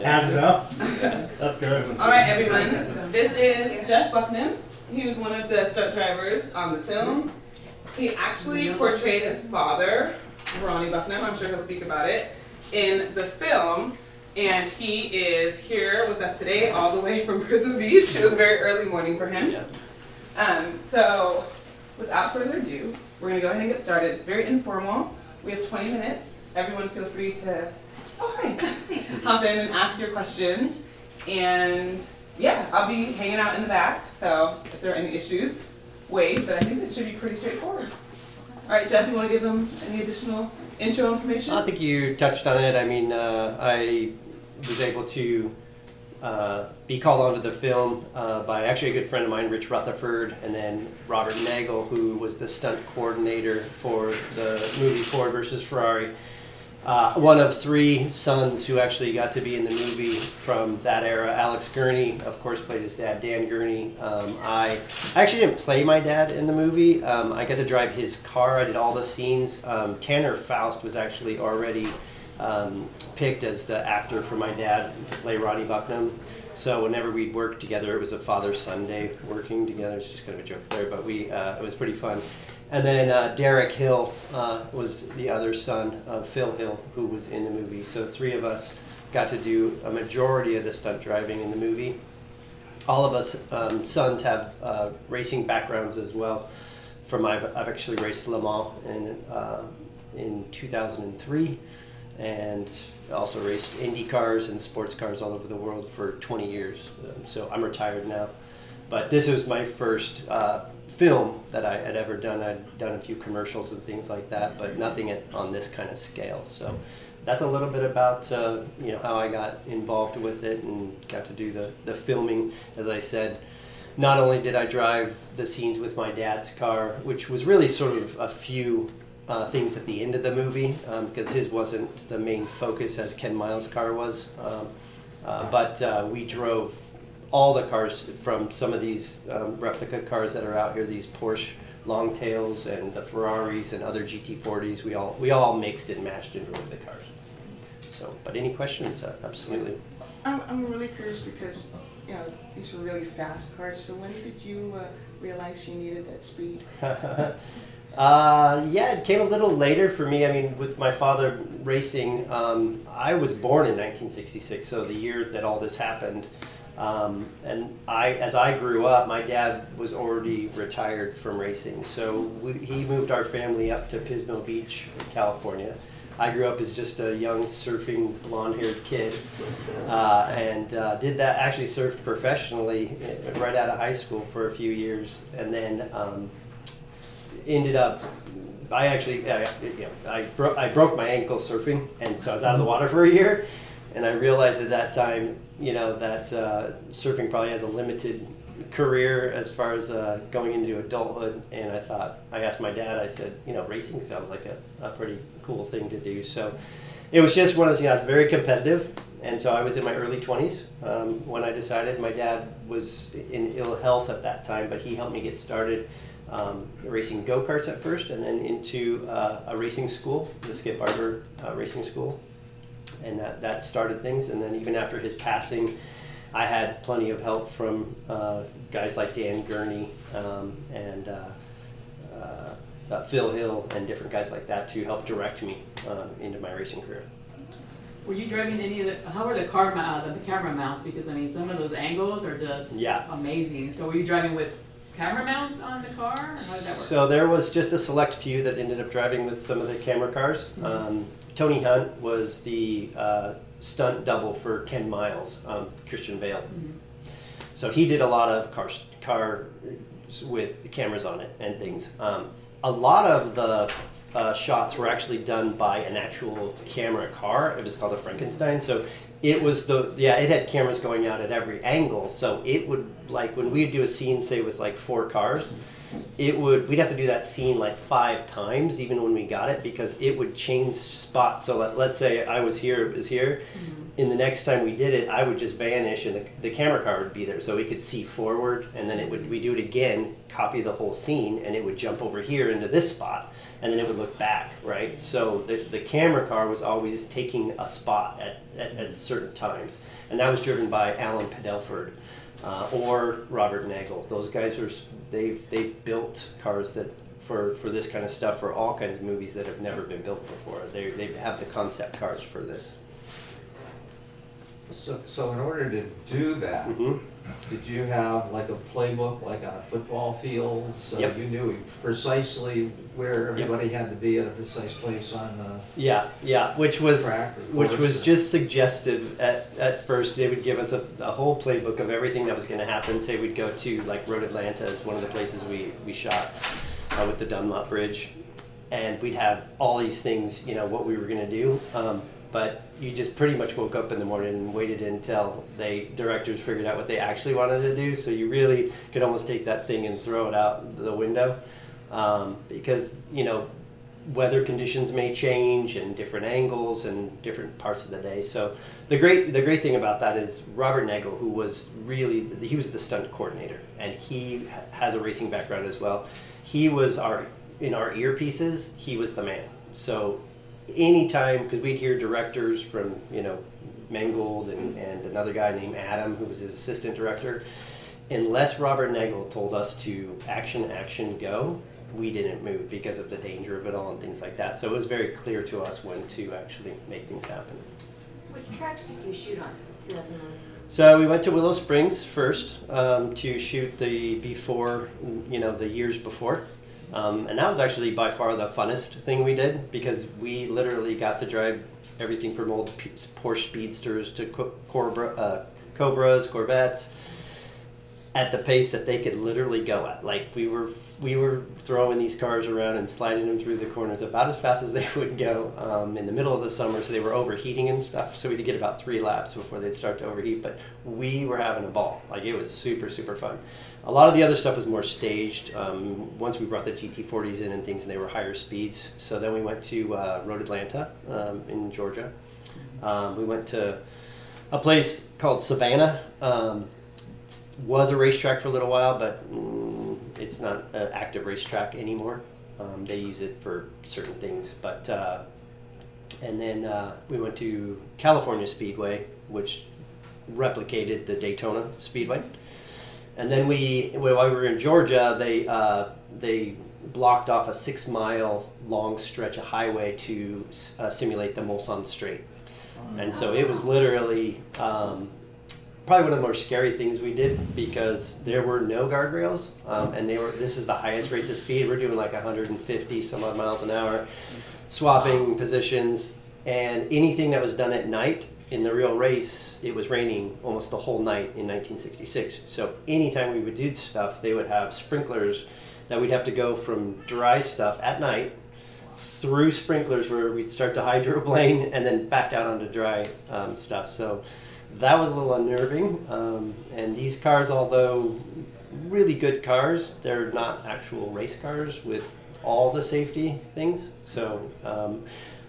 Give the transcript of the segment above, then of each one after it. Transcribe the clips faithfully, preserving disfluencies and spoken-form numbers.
Add it up. That's good. All right, everyone. This is Jeff Bucknam. He was one of the stunt drivers on the film. He actually portrayed his father, Ronnie Bucknam. I'm sure he'll speak about it in the film. And he is here with us today, all the way from Prism Beach. It was a very early morning for him. Um, so, without further ado, we're going to go ahead and get started. It's very informal. We have twenty minutes. Everyone feel free to oh, hi. hop in and ask your questions. And yeah, I'll be hanging out in the back. So if there are any issues, wait. But I think it should be pretty straightforward. All right, Jeff, you want to give them any additional intro information? I think you touched on it. I mean, uh, I was able to uh, be called onto the film uh, by actually a good friend of mine, Rich Rutherford, and then Robert Nagel, who was the stunt coordinator for the movie Ford versus Ferrari. Uh, one of three sons who actually got to be in the movie from that era. Alex Gurney, of course, played his dad, Dan Gurney. Um, I, I actually didn't play my dad in the movie. Um, I got to drive his car. I did all the scenes. Um, Tanner Faust was actually already um, picked as the actor for my dad to play Ronnie Bucknam. So whenever we'd work together, it was a father-son day working together. It's just kind of a joke there, but we uh, it was pretty fun. And then uh, Derek Hill uh, was the other son of Phil Hill, who was in the movie. So three of us got to do a majority of the stunt driving in the movie. All of us um, sons have uh, racing backgrounds as well. From I've, I've actually raced Le Mans in, uh, in two thousand three, and also raced Indy cars and sports cars all over the world for twenty years. Um, so I'm retired now. But this was my first uh, film that I had ever done. I'd done a few commercials and things like that, but nothing at, on this kind of scale. So that's a little bit about uh, you know how I got involved with it and got to do the, the filming. As I said, not only did I drive the scenes with my dad's car, which was really sort of a few uh, things at the end of the movie, um, because his wasn't the main focus as Ken Miles' car was, um, uh, but uh, we drove all the cars from some of these um, replica cars that are out here, these Porsche Longtails and the Ferraris and other G T forties. We all we all mixed and matched and drove the cars. So, but any questions? Uh, absolutely. I'm I'm really curious because you know these are really fast cars. So when did you uh, realize you needed that speed? Uh, yeah, it came a little later for me. I mean, with my father racing, um, I was born in nineteen sixty-six, so the year that all this happened. Um, and I, as I grew up, my dad was already retired from racing, so we, he moved our family up to Pismo Beach, California. I grew up as just a young surfing blonde-haired kid, uh, and uh, did that. Actually, surfed professionally right out of high school for a few years, and then um, ended up. I actually, I, you know, I, bro I broke my ankle surfing, and so I was out of the water for a year. And I realized at that time, you know, that uh, surfing probably has a limited career as far as uh, going into adulthood. And I thought, I asked my dad, I said, you know, racing sounds like a, a pretty cool thing to do. So it was just one of those, you know, I was very competitive. And so I was in my early twenties um, when I decided. My dad was in ill health at that time, but he helped me get started um, racing go-karts at first, and then into uh, a racing school, the Skip Barber uh, Racing School. And that, that started things. And then even after his passing, I had plenty of help from uh, guys like Dan Gurney um, and uh, uh, uh, Phil Hill and different guys like that to help direct me um, into my racing career. Were you driving any of the, how are the car mount, the camera mounts? Because I mean, some of those angles are just yeah. amazing. So were you driving with camera mounts on the car? Or how did that work? So there was just a select few that ended up driving with some of the camera cars. Mm-hmm. um, Tony Hunt was the uh, stunt double for Ken Miles, um, Christian Bale. Mm-hmm. So he did a lot of cars, cars with the cameras on it and things. Um, a lot of the uh, shots were actually done by an actual camera car. It was called a Frankenstein. So it was the, yeah, it had cameras going out at every angle. So it would, like when we'd do a scene, say with like four cars, it would, we'd have to do that scene like five times even when we got it, because it would change spots. So let, let's say I was here, it was here. Mm-hmm. in the next time we did it, I would just vanish and the, the camera car would be there, so we could see forward, and then it would we do it again, copy the whole scene, and it would jump over here into this spot, and then it would look back, right? So the, the camera car was always taking a spot at, at, at certain times, and that was driven by Alan Padelford uh, or Robert Nagel. Those guys are they've they've built cars that for for this kind of stuff for all kinds of movies that have never been built before. They they have the concept cars for this. So, so in order to do that, Mm-hmm. did you have like a playbook, like on a football field? So Yep. you knew precisely where everybody had to be at a precise place on the Yeah, yeah, which was track or which course was or- just suggestive at, at first. They would give us a, a whole playbook of everything that was going to happen. Say we'd go to like Road Atlanta is one of the places we, we shot uh, with the Dunlop Bridge, and we'd have all these things, you know, what we were going to do. Um, but you just pretty much woke up in the morning and waited until they directors figured out what they actually wanted to do. So you really could almost take that thing and throw it out the window, um, because you know weather conditions may change and different angles and different parts of the day. So the great the great thing about that is Robert Nagel, who was really he was the stunt coordinator, and he ha- has a racing background as well. He was our in our earpieces. He was the man. So anytime, because we'd hear directors from, you know, Mangold and, and another guy named Adam, who was his assistant director, unless Robert Nagel told us to action, action, go, we didn't move because of the danger of it all and things like that. So it was very clear to us when to actually make things happen. Which tracks did you shoot on? two thousand nine? So we went to Willow Springs first um, to shoot the before, you know, the years before. Um, and that was actually by far the funnest thing we did, because we literally got to drive everything from old P- Porsche Speedsters to Co- Cobra, uh, Cobras, Corvettes, at the pace that they could literally go at. Like we were, we were throwing these cars around and sliding them through the corners about as fast as they would go um, in the middle of the summer. So they were overheating and stuff. So we had to get about three laps before they'd start to overheat. But we were having a ball. Like it was super, super fun. A lot of the other stuff was more staged. Um, once we brought the G T forties in and things, and they were higher speeds. So then we went to uh, Road Atlanta um, in Georgia. Um, we went to a place called Savannah. Um, was a racetrack for a little while, but mm, it's not an active racetrack anymore. Um, they use it for certain things. But uh, and then uh, we went to California Speedway, which replicated the Daytona Speedway. And then we, while we were in Georgia, they uh, they blocked off a six-mile long stretch of highway to uh, simulate the Mulsanne Strait. And so it was literally um, probably one of the more scary things we did, because there were no guardrails, um, and they were. This is the highest rates of speed. We're doing like one hundred fifty some odd miles an hour, swapping positions, and anything that was done at night. In the real race, it was raining almost the whole night in nineteen sixty-six. So anytime we would do stuff, they would have sprinklers that we'd have to go from dry stuff at night through sprinklers where we'd start to hydroplane and then back out onto dry um, stuff. So that was a little unnerving. Um, and these cars, although really good cars, they're not actual race cars with all the safety things. So, um,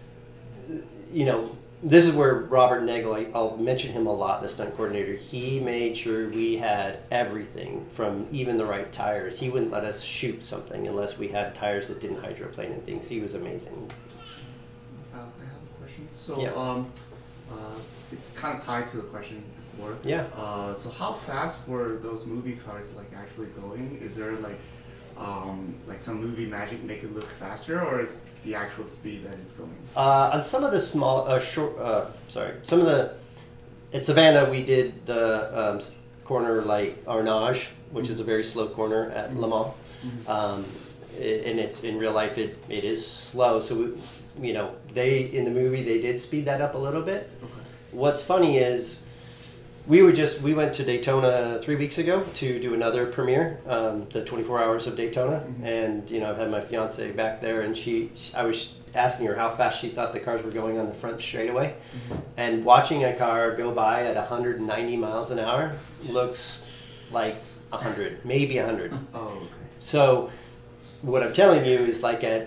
you know, this is where Robert Nagel, I- I'll mention him a lot, the stunt coordinator. He made sure we had everything from even the right tires. He wouldn't let us shoot something unless we had tires that didn't hydroplane and things. He was amazing. Uh, I have a question. So, Yeah. um, uh, it's kind of tied to the question before. Yeah. Uh, so how fast were those movie cars like actually going? Is there like, um, like some movie magic make it look faster, or is the actual speed that it's going? Uh, on some of the small, uh, short, uh, sorry, some of the, at Savannah we did the um, s- corner like Arnage, which is a very slow corner at Le Mans. Um, i- and it's in real life it, it is slow, so we, you know, they in the movie they did speed that up a little bit. Okay. What's funny is we were just we went to Daytona three weeks ago to do another premiere, um, the twenty-four hours of Daytona, Mhm. and you know I've had my fiance back there, and she, she I was asking her how fast she thought the cars were going on the front straightaway, and watching a car go by at one hundred ninety miles an hour looks like one hundred, maybe one hundred. Oh, okay. So what I'm telling you is like at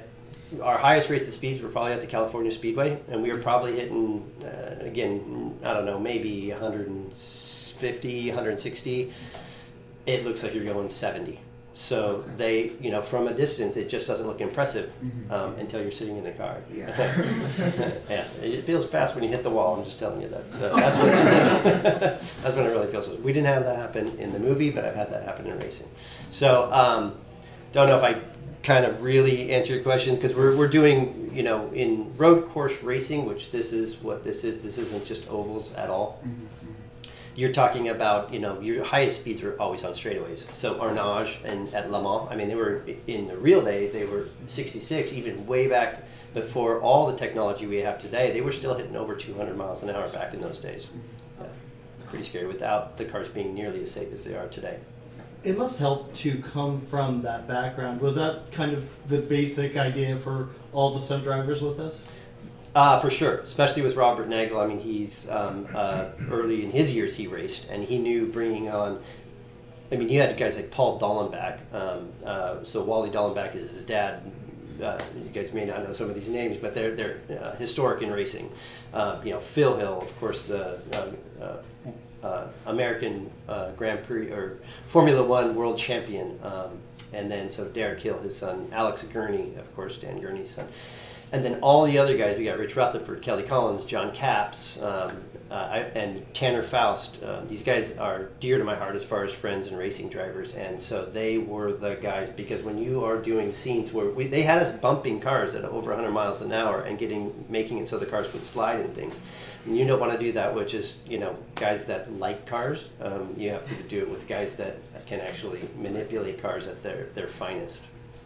our highest race of speeds were probably at the California Speedway, and we were probably hitting, uh, again, I don't know, maybe one fifty, one sixty. It looks like you're going seventy. So they, you know, from a distance, it just doesn't look impressive um, until you're sitting in the car. Yeah. Yeah, it feels fast when you hit the wall. I'm just telling you that. So that's when that's when it really feels. We didn't have that happen in the movie, but I've had that happen in racing. So um, don't know if I kind of really answer your question, because we're we're doing, you know, in road course racing, which this is what this is. This isn't just ovals at all. You're talking about, you know, your highest speeds are always on straightaways. So Arnage and at Le Mans, I mean, they were in the real day, they were sixty-six, even way back before all the technology we have today. They were still hitting over two hundred miles an hour back in those days. Yeah. Pretty scary without the cars being nearly as safe as they are today. It must help to come from that background. Was that kind of the basic idea for all the stunt drivers with us? Uh, for sure, especially with Robert Nagel. I mean, he's um, uh, early in his years he raced, and he knew bringing on. I mean, you had guys like Paul Dallenbach. Um, uh, so Wally Dallenbach is his dad. Uh, you guys may not know some of these names, but they're they're uh, historic in racing. Uh, you know, Phil Hill, of course, the uh, uh, uh, American uh, Grand Prix or Formula One world champion, um, and then so Derek Hill, his son, Alex Gurney, of course, Dan Gurney's son. And then all the other guys, we got Rich Rutherford, Kelly Collins, John Capps, um, uh, I, and Tanner Faust. Uh, these guys are dear to my heart as far as friends and racing drivers. And so they were the guys, because when you are doing scenes where we, they had us bumping cars at over one hundred miles an hour and getting making it so the cars would slide and things. And you don't want to do that with just, you know, guys that like cars. Um, you have to do it with guys that can actually manipulate cars at their, their finest.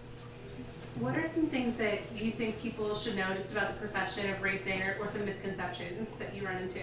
What are some things that you think people should know just about the profession of racing, or, or some misconceptions that you run into?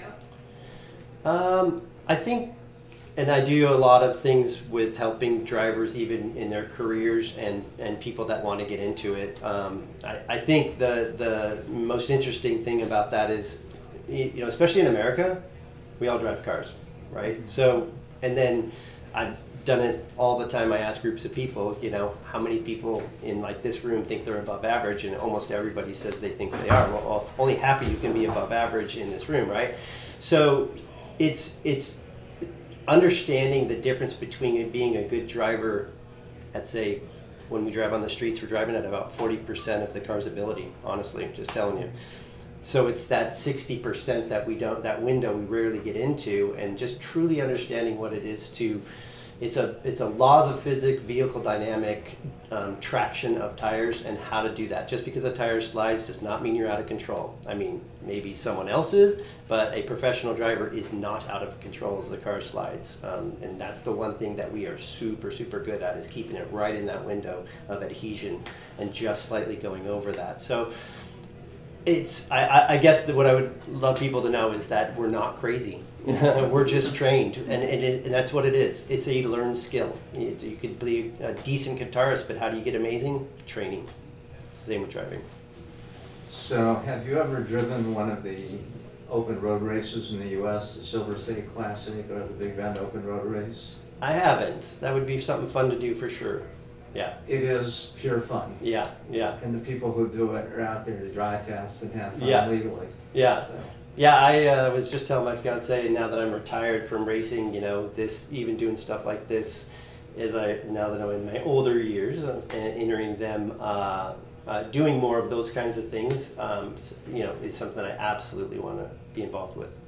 Um, I think, and I do a lot of things with helping drivers even in their careers and, and people that want to get into it. Um, I, I think the, the most interesting thing about that is, you know, especially in America, we all drive cars, right? So, and then I've done it all the time. I ask groups of people, you know, how many people in like this room think they're above average, and almost everybody says they think they are. Well, only half of you can be above average in this room, right? So it's it's understanding the difference between it being a good driver at, say, when we drive on the streets, we're driving at about forty percent of the car's ability, honestly, just telling you. So it's that sixty percent that we don't, that window we rarely get into, and just truly understanding what it is to, it's a it's a laws of physics, vehicle dynamic, um, traction of tires, and how to do that. Just because a tire slides does not mean you're out of control. I mean, maybe someone else is, but a professional driver is not out of control as the car slides. Um, and that's the one thing that we are super, super good at, is keeping it right in that window of adhesion and just slightly going over that. So it's, I, I guess that what I would love people to know is that we're not crazy. We're just trained, and, and, it, and that's what it is. It's a learned skill. You, you could be a decent guitarist, but how do you get amazing? Training. Same with driving. So, have you ever driven one of the open road races in the U S, the Silver State Classic or the Big Bend Open Road Race? I haven't. That would be something fun to do for sure. Yeah. It is pure fun. Yeah, yeah. And the people who do it are out there to drive fast and have fun Yeah. legally. Yeah. So. Yeah, I uh, was just telling my fiance, now that I'm retired from racing, you know, this, even doing stuff like this, is I, now that I'm in my older years uh, and entering them, uh, uh, doing more of those kinds of things, um, you know, is something I absolutely want to be involved with.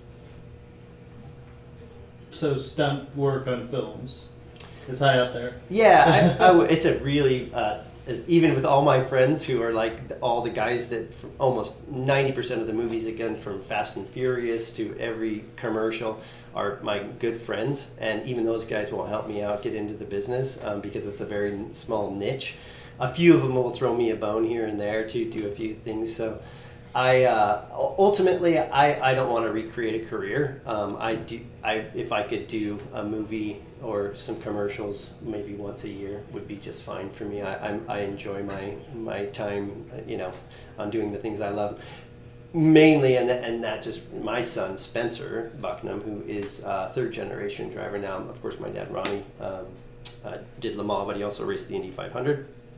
So stunt work on films is high up there. Yeah, I, I w it's a really, uh, as, even with all my friends who are like the, all the guys that from almost ninety percent of the movies, again, from Fast and Furious to every commercial, are my good friends. And even those guys will help me out get into the business um, because it's a very small niche. A few of them will throw me a bone here and there to do a few things. So I uh, ultimately, I, I don't want to recreate a career. Um, I do, I, if I could do a movie or some commercials maybe once a year would be just fine for me. I, I'm, I enjoy my, my time, you know, on doing the things I love. Mainly, and, and that just, my son, Spencer Bucknam, who is a third generation driver now. Of course, my dad, Ronnie, um, uh, did Le Mans, but he also raced the Indy five hundred.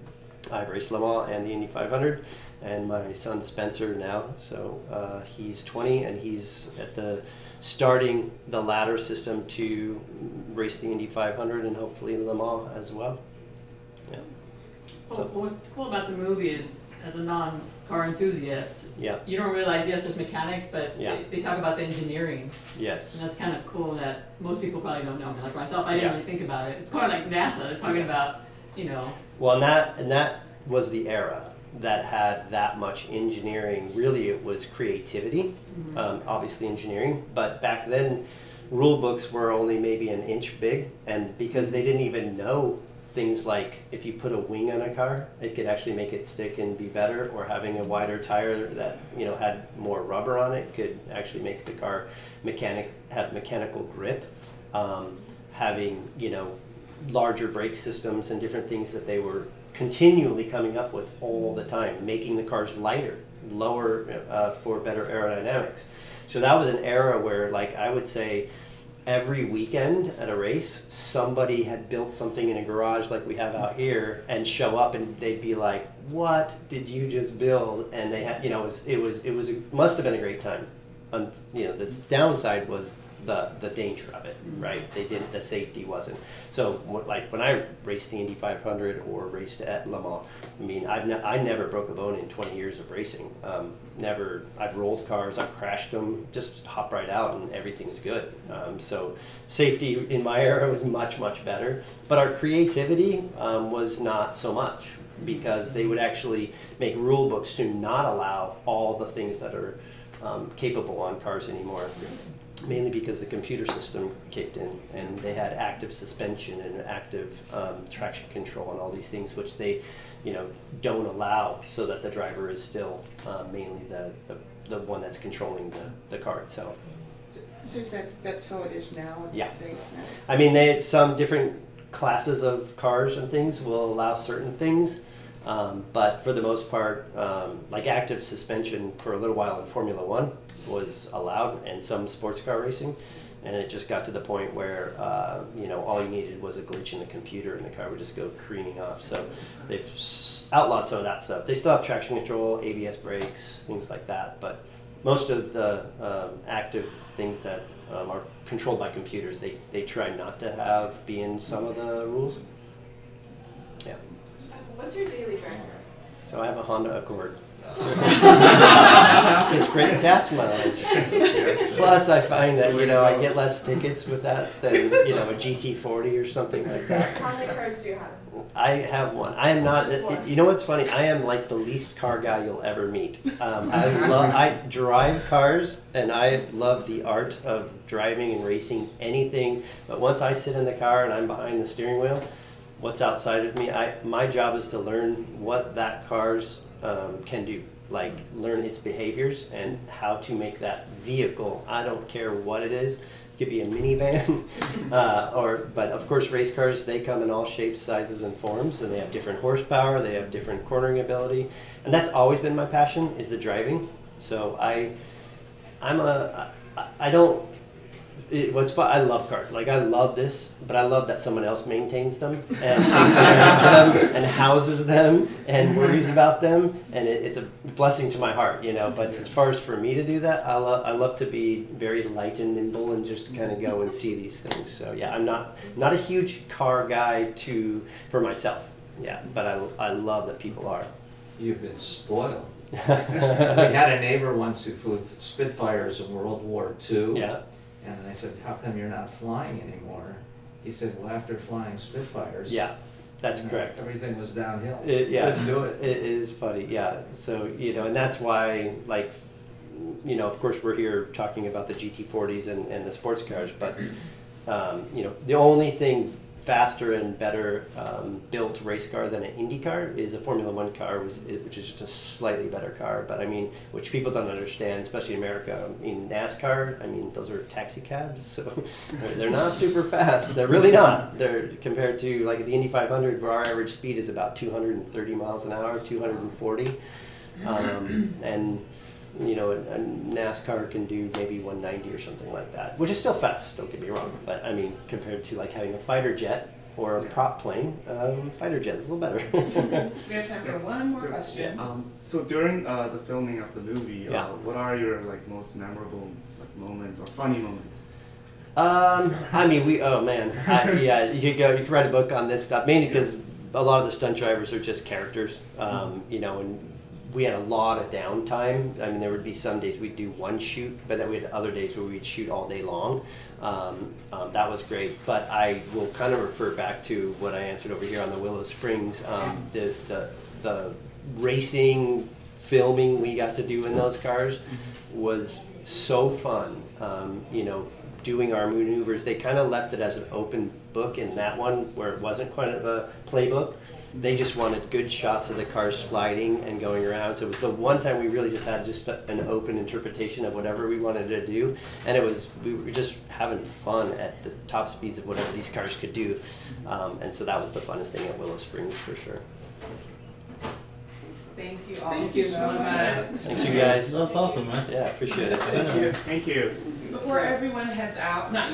I've raced Le Mans and the Indy five hundred, and my son Spencer now. So uh, he's twenty, and he's at the starting the ladder system to race the Indy five hundred and hopefully Le Mans as well. Yeah. Well, what's cool about the movie is, as a non-car enthusiast, Yeah. you don't realize, yes, there's mechanics, but Yeah. they, they talk about the engineering. Yes. And that's kind of cool that most people probably don't know. I mean, like myself, I didn't Yeah. really think about it. It's kind of like NASA. They're talking Yeah. about, you know. Well, and that and that was the era that had that much engineering. Really, it was creativity, Mhm. um, obviously engineering. But back then, rule books were only maybe an inch big, and because they didn't even know things like if you put a wing on a car, it could actually make it stick and be better, or having a wider tire that you know had more rubber on it could actually make the car mechanic have mechanical grip. Um, having you know larger brake systems and different things that they were continually coming up with all the time, making the cars lighter, lower uh, for better aerodynamics. So that was an era where, like, I would say every weekend at a race, somebody had built something in a garage like we have out here and show up and they'd be like, what did you just build? And they had, you know, it was, it was, it was a, must have been a great time. Um, you know, the downside was the the danger of it, right? They didn't, the safety wasn't. So what, like when I raced the Indy five hundred or raced at Le Mans, I mean, I've ne I never broke a bone in twenty years of racing. Um, never, I've rolled cars, I've crashed them, just hop right out and everything's good. Um, so safety in my era was much, much better. But our creativity um, was not so much, because they would actually make rule books to not allow all the things that are um, capable on cars anymore. Mainly because the computer system kicked in and they had active suspension and active um, traction control and all these things, which they, you know, don't allow, so that the driver is still uh, mainly the, the the one that's controlling the, the car itself. So is that, that's how it is now? Yeah. Days now? I mean, they some different classes of cars and things will allow certain things, um, but for the most part, um, like active suspension for a little while in Formula One was allowed, and some sports car racing, and it just got to the point where uh, you know all you needed was a glitch in the computer and the car would just go careening off. So they've outlawed some of that stuff. They still have traction control, A B S brakes, things like that, but most of the um, active things that um, are controlled by computers, they, they try not to have be in some of the rules. Yeah. What's your daily driver? So I have a Honda Accord. It's great gas mileage. Plus, I find that you know I get less tickets with that than you know a G T forty or something like that. How many cars do you have? I have one. I am not. Just one. You know what's funny? I am like the least car guy you'll ever meet. Um, I love. I drive cars, and I love the art of driving and racing anything. But once I sit in the car and I'm behind the steering wheel, what's outside of me? I my job is to learn what that car's um, can do. Like learn its behaviors and how to make that vehicle. I don't care what it is. It could be a minivan, uh, or but of course race cars, they come in all shapes, sizes, and forms, and they have different horsepower. They have different cornering ability, and that's always been my passion, is the driving. So I, I'm a, I, I don't. It, what's fun, I love cars. Like I love this, but I love that someone else maintains them and takes care of them and houses them and worries about them, and it, it's a blessing to my heart, you know. But as far as for me to do that, I love I love to be very light and nimble and just kind of go and see these things. So yeah, I'm not not a huge car guy to for myself. Yeah, but I I love that people are. You've been spoiled. We had a neighbor once who flew Spitfires in World War Two. Yeah. And I said, how come you're not flying anymore? He said, well, after flying Spitfires, Yeah, that's you know, correct. everything was downhill. It, yeah, Couldn't do it. It is funny, yeah. So, you know, and that's why, like, you know, of course we're here talking about the G T forties and, and the sports cars, but, um, you know, the only thing faster and better um, built race car than an Indy car is a Formula One car, which is just a slightly better car. But I mean, which people don't understand, especially in America. I mean, NASCAR, I mean, those are taxi cabs, so they're not super fast. They're really not. They're compared to like the Indy five hundred, where our average speed is about two hundred thirty miles an hour, two hundred forty, um, and you know, a, a NASCAR can do maybe one ninety or something like that, which is still fast, don't get me wrong. But I mean, compared to like having a fighter jet or a prop plane, um, fighter jet is a little better. We have time for one more Dur- question. Um, so during uh, the filming of the movie, Yeah. uh, what are your like most memorable like moments or funny moments? Um, I mean, we. Oh man, I, yeah. You could go. You could write a book on this stuff, mainly because a lot of the stunt drivers are just characters. Um, you know, and we had a lot of downtime. I mean, there would be some days we'd do one shoot, but then we had other days where we'd shoot all day long. Um, um, that was great. But I will kind of refer back to what I answered over here on the Willow Springs. Um, the the the racing filming we got to do in those cars was so fun. Um, you know. Doing our maneuvers, they kind of left it as an open book in that one where it wasn't quite of a playbook. They just wanted good shots of the cars sliding and going around. So it was the one time we really just had just a, an open interpretation of whatever we wanted to do, and it was we were just having fun at the top speeds of whatever these cars could do, um, and so that was the funnest thing at Willow Springs for sure. Thank you all Thank you so much. Thanks you guys. That's awesome, man. Yeah, appreciate it. Thank you. Thank you. Before everyone heads out, not